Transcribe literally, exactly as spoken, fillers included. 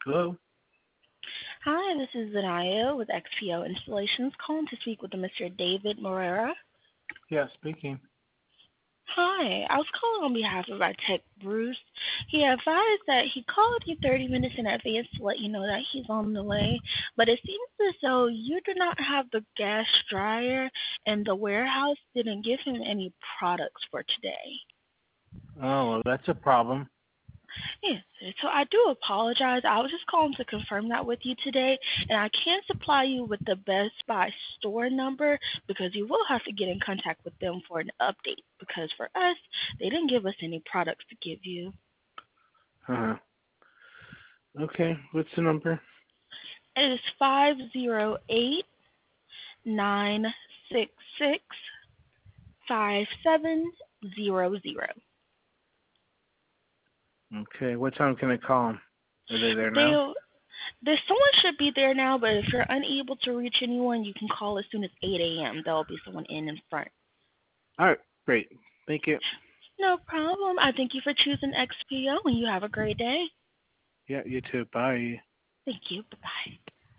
Hello? Hi, this is Zanaya with X P O Installations calling to speak with Mister David Morera. Yeah, speaking. Hi, I was calling on behalf of our tech Bruce. He advised that he called you thirty minutes in advance to let you know that he's on the way, but it seems as though you do not have the gas dryer and the warehouse didn't give him any products for today. Oh, well, that's a problem. Yes, so I do apologize. I was just calling to confirm that with you today, and I can't supply you with the Best Buy store number because you will have to get in contact with them for an update because for us, they didn't give us any products to give you. Uh-huh. Okay, what's the number? It is five zero eight nine six six five seven zero zero. Okay, what time can I call them? Are they there now? They'll There's someone should be there now, but if you're unable to reach anyone, you can call as soon as eight a.m. There'll be someone in in front. All right, great. Thank you. No problem. I thank you for choosing X P O, and you have a great day. Yeah, you too. Bye. Thank you. Bye-bye.